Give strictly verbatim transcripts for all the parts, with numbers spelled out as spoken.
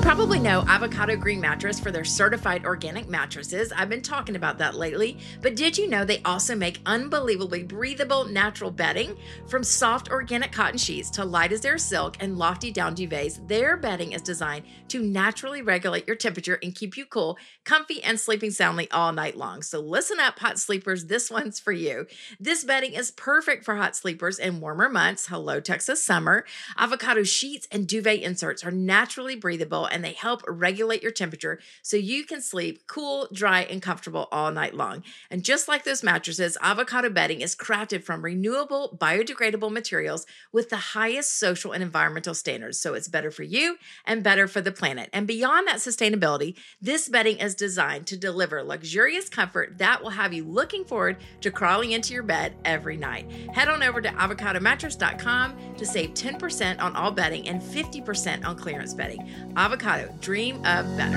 probably know Avocado Green Mattress for their certified organic mattresses. I've been talking about that lately. But did you know they also make unbelievably breathable natural bedding? From soft organic cotton sheets to light as air silk and lofty down duvets, their bedding is designed to naturally regulate your temperature and keep you cool, comfy, and sleeping soundly all night long. So listen up, hot sleepers. This one's for you. This bedding is perfect for hot sleepers in warmer months. Hello, Texas summer. Avocado sheets and duvet inserts are naturally breathable, and they help regulate your temperature so you can sleep cool, dry, and comfortable all night long. And just like those mattresses, Avocado bedding is crafted from renewable, biodegradable materials with the highest social and environmental standards. So it's better for you and better for the planet. And beyond that sustainability, this bedding is designed to deliver luxurious comfort that will have you looking forward to crawling into your bed every night. Head on over to avocado mattress dot com to save ten percent on all bedding and fifty percent on clearance bedding. Avocado, dream of better.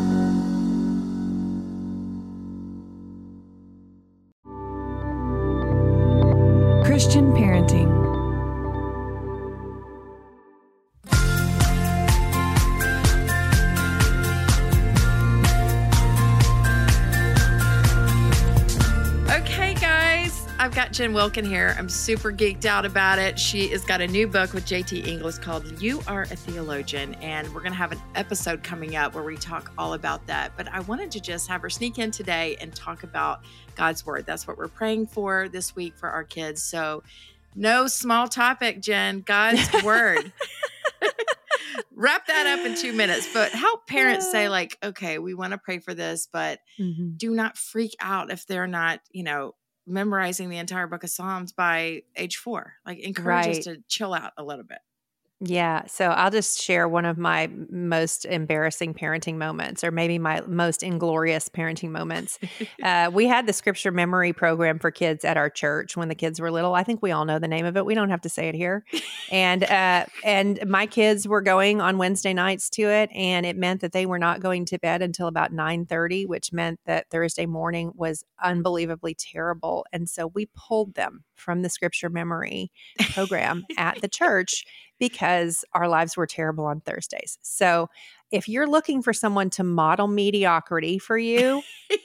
Christian parenting. Okay, guys, I've got Jen Wilkin here. I'm super geeked out about it. She has got a new book with J T Ingles called You Are a Theologian, and we're going to have an episode coming up where we talk all about that. But I wanted to just have her sneak in today and talk about God's Word. That's what we're praying for this week for our kids. So no small topic, Jen, God's Word. Wrap that up in two minutes, but help parents say like, okay, we want to pray for this, but mm-hmm. do not freak out if they're not, you know, memorizing the entire book of Psalms by age four. Like encourage right. us to chill out a little bit. Yeah. So I'll just share one of my most embarrassing parenting moments, or maybe my most inglorious parenting moments. uh, we had the scripture memory program for kids at our church when the kids were little. I think we all know the name of it. We don't have to say it here. And uh, and my kids were going on Wednesday nights to it, and it meant that they were not going to bed until about nine thirty, which meant that Thursday morning was unbelievably terrible. And so we pulled them from the scripture memory program at the church because our lives were terrible on Thursdays. So if you're looking for someone to model mediocrity for you,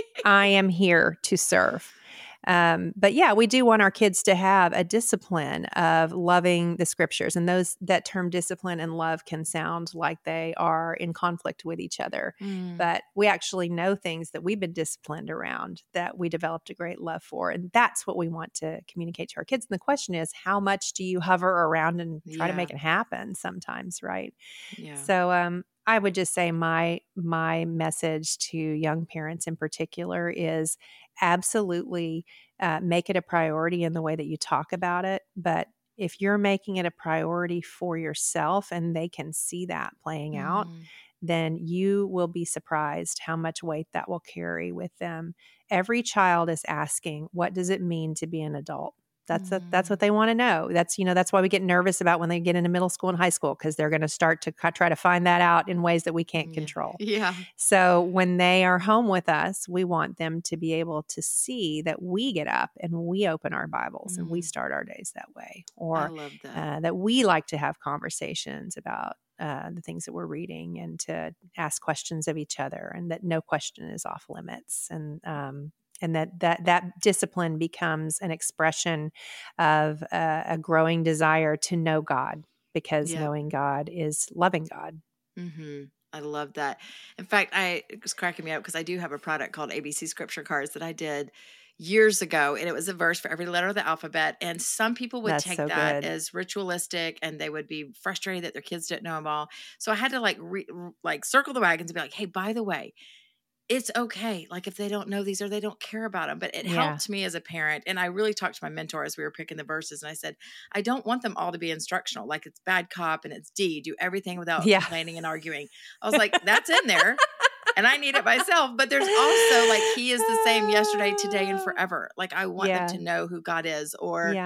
I am here to serve. Um, but yeah, we do want our kids to have a discipline of loving the scriptures. And those that term discipline and love can sound like they are in conflict with each other. Mm. But we actually know things that we've been disciplined around that we developed a great love for. And that's what we want to communicate to our kids. And the question is, how much do you hover around and try yeah. to make it happen sometimes, right? Yeah. So um, I would just say my my message to young parents in particular is absolutely uh, make it a priority in the way that you talk about it. But if you're making it a priority for yourself and they can see that playing mm. out, then you will be surprised how much weight that will carry with them. Every child is asking, what does it mean to be an adult? That's mm. a, that's what they want to know. That's, you know, that's why we get nervous about when they get into middle school and high school, because they're going to start to c- try to find that out in ways that we can't control. Yeah. So when they are home with us, we want them to be able to see that we get up and we open our Bibles mm. and we start our days that way. Or I love that. Uh, that we like to have conversations about uh, the things that we're reading and to ask questions of each other, and that no question is off limits. And, um, And that, that that discipline becomes an expression of uh, a growing desire to know God, because yeah. knowing God is loving God. Mm-hmm. I love that. In fact, I it was cracking me up because I do have a product called A B C Scripture Cards that I did years ago, and it was a verse for every letter of the alphabet. And some people would That's take so that good. as ritualistic, and they would be frustrated that their kids didn't know them all. So I had to like re, like circle the wagons and be like, hey, by the way, it's okay. Like if they don't know these or they don't care about them, but it Yeah. helped me as a parent. And I really talked to my mentor as we were picking the verses. And I said, I don't want them all to be instructional. Like it's bad cop and it's D, do everything without Yeah. complaining and arguing. I was like, that's in there and I need it myself. But there's also like, he is the same yesterday, today, and forever. Like I want Yeah. them to know who God is, or, Yeah.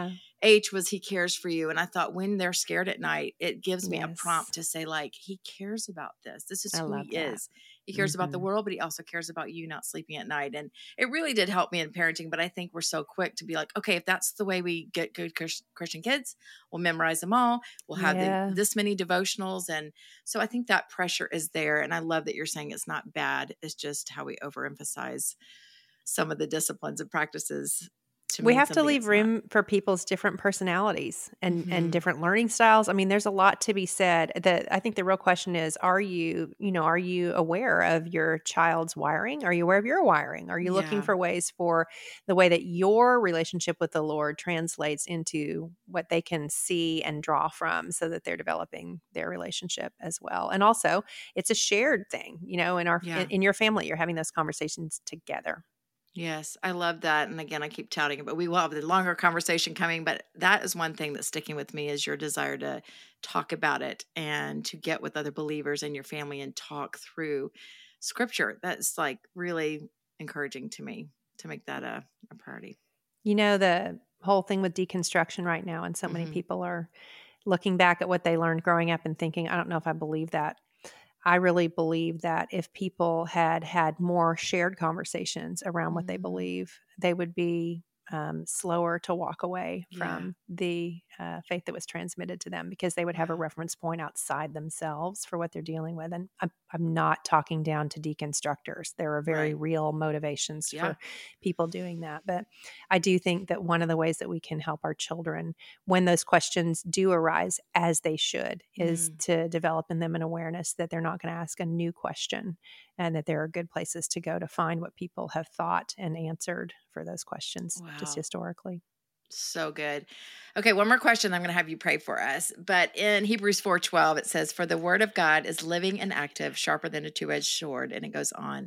H was he cares for you. And I thought when they're scared at night, it gives me Yes. a prompt to say like, he cares about this. This is I who love he that. is. He cares about the Mhm. world, but he also cares about you not sleeping at night. And it really did help me in parenting. But I think we're so quick to be like, okay, if that's the way we get good Chris- Christian kids, we'll memorize them all. We'll have Yeah. the, this many devotionals. And so I think that pressure is there. And I love that you're saying it's not bad. It's just how we overemphasize some of the disciplines and practices. To We mean have to something leave it's not. room for people's different personalities and, Mhm. and different learning styles. I mean, there's a lot to be said. That I think the real question is, are you, you know, are you aware of your child's wiring? Are you aware of your wiring? Are you looking Yeah. for ways for the way that your relationship with the Lord translates into what they can see and draw from so that they're developing their relationship as well? And also, it's a shared thing, you know, in our Yeah. in, in your family, you're having those conversations together. Yes, I love that. And again, I keep touting it, but we will have the longer conversation coming. But that is one thing that's sticking with me is your desire to talk about it and to get with other believers in your family and talk through scripture. That's like really encouraging to me to make that a, a priority. You know, the whole thing with deconstruction right now, and so many Mhm. people are looking back at what they learned growing up and thinking, I don't know if I believe that. I really believe that if people had had more shared conversations around what they Mhm. believe, they would be um, slower to walk away Yeah. from the uh, faith that was transmitted to them because they would have a Wow. reference point outside themselves for what they're dealing with. And I'm, I'm not talking down to deconstructors. There are very Right. real motivations Yeah. for people doing that. But I do think that one of the ways that we can help our children when those questions do arise, as they should, is Mm. to develop in them an awareness that they're not going to ask a new question and that there are good places to go to find what people have thought and answered for those questions just Wow. historically. So good. Okay, one more question. I'm going to have you pray for us. But in Hebrews four twelve, it says, "For the word of God is living and active, sharper than a two-edged sword," and it goes on.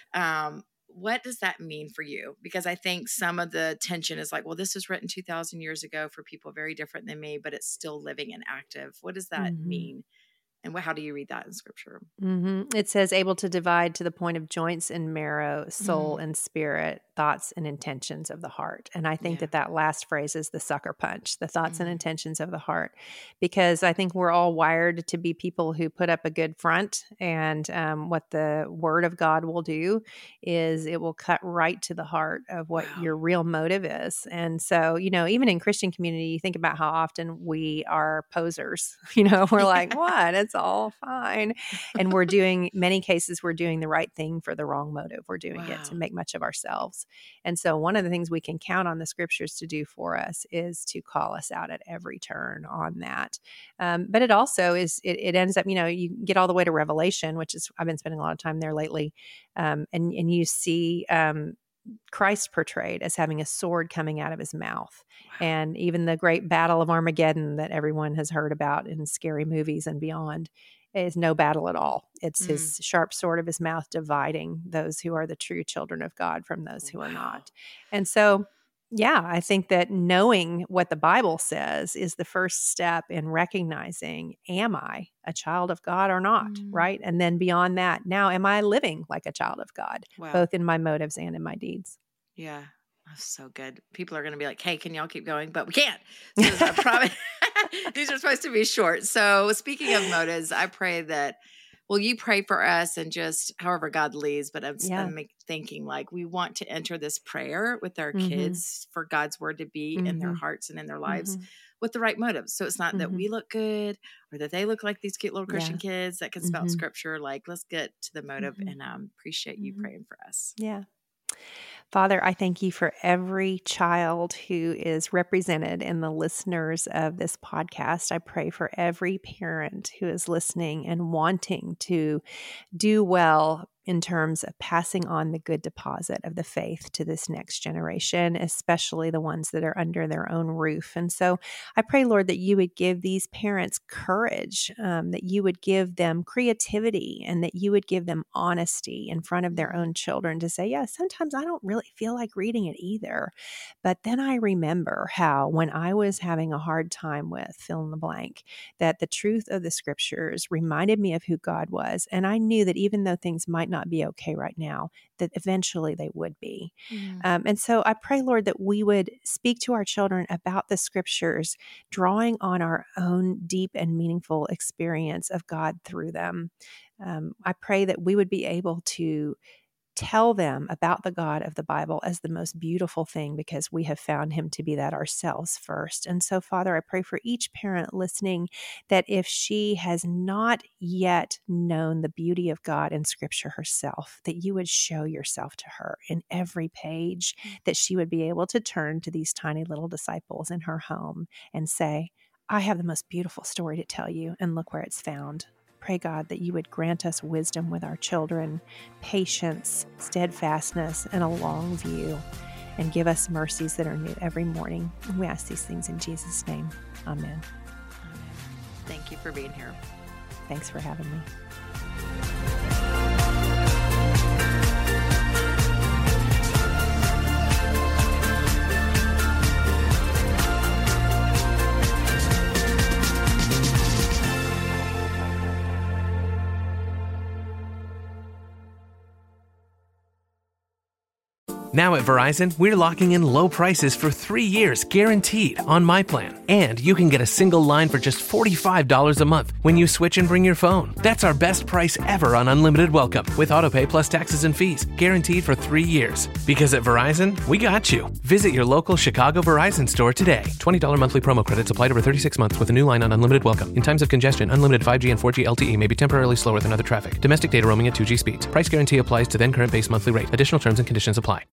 Um, what does that mean for you? Because I think some of the tension is like, well, this was written two thousand years ago for people very different than me, but it's still living and active. What does that Mhm. mean? And what, how do you read that in scripture? hmm It says, able to divide to the point of joints and marrow, soul Mm. and spirit, thoughts and intentions of the heart. And I think Yeah. that that last phrase is the sucker punch, the thoughts and Mm. intentions of the heart, because I think we're all wired to be people who put up a good front. And um, what the word of God will do is it will cut right to the heart of what Wow. your real motive is. And so, you know, even in Christian community, you think about how often we are posers, you know, we're like, what? It's all fine. And we're doing, many cases, we're doing the right thing for the wrong motive. We're doing it to Wow. make much of ourselves. And so one of the things we can count on the scriptures to do for us is to call us out at every turn on that. Um, but it also is, it, it ends up, you know, you get all the way to Revelation, which is, I've been spending a lot of time there lately. Um, and, and you see, um, Christ portrayed as having a sword coming out of his mouth. Wow. And even the great battle of Armageddon that everyone has heard about in scary movies and beyond is no battle at all. It's Mm. his sharp sword of his mouth dividing those who are the true children of God from those who are Wow. not. And so, yeah, I think that knowing what the Bible says is the first step in recognizing, am I a child of God or not? Mm. Right. And then beyond that, now, am I living like a child of God, Wow. both in my motives and in my deeds? Yeah. That's so good. People are going to be like, hey, can y'all keep going? But we can't. So I promise. These are supposed to be short. So speaking of motives, I pray that, will you pray for us and just however God leads, but I'm, Yeah. I'm thinking like we want to enter this prayer with our Mhm. kids for God's word to be in their Mhm. hearts and in their lives Mhm. with the right motives. So it's not that Mhm. we look good or that they look like these cute little Christian Yeah. kids that can spout Mhm. scripture. Like, let's get to the motive Mhm. and um, appreciate you Mhm. praying for us. Yeah. Father, I thank you for every child who is represented in the listeners of this podcast. I pray for every parent who is listening and wanting to do well in terms of passing on the good deposit of the faith to this next generation, especially the ones that are under their own roof. And so I pray, Lord, that you would give these parents courage, um, that you would give them creativity, and that you would give them honesty in front of their Mhm. own children to say, yeah, sometimes I don't really feel like reading it either. But then I remember how when I was having a hard time with fill in the blank, that the truth of the scriptures reminded me of who God was. And I knew that even though things might not not be okay right now, that eventually they would be. Mm. Um, and so I pray, Lord, that we would speak to our children about the scriptures, drawing on our own deep and meaningful experience of God through them. Um, I pray that we would be able to tell them about the God of the Bible as the most beautiful thing, because we have found him to be that ourselves first. And so, Father, I pray for each parent listening that if she has not yet known the beauty of God in Scripture herself, that you would show yourself to her in every page, that she would be able to turn to these tiny little disciples in her home and say, I have the most beautiful story to tell you, and look where it's found. Pray, God, that you would grant us wisdom with our children, patience, steadfastness, and a long view, and give us mercies that are new every morning. And we ask these things in Jesus' name. Amen. Amen. Thank you for being here. Thanks for having me. Now at Verizon, we're locking in low prices for three years guaranteed on my plan. And you can get a single line for just forty-five dollars a month when you switch and bring your phone. That's our best price ever on unlimited welcome with autopay plus taxes and fees, guaranteed for three years. Because at Verizon, we got you. Visit your local Chicago Verizon store today. twenty dollars monthly promo credits applied over thirty-six months with a new line on unlimited welcome. In times of congestion, unlimited five G and four G L T E may be temporarily slower than other traffic. Domestic data roaming at two G speeds. Price guarantee applies to then current base monthly rate. Additional terms and conditions apply.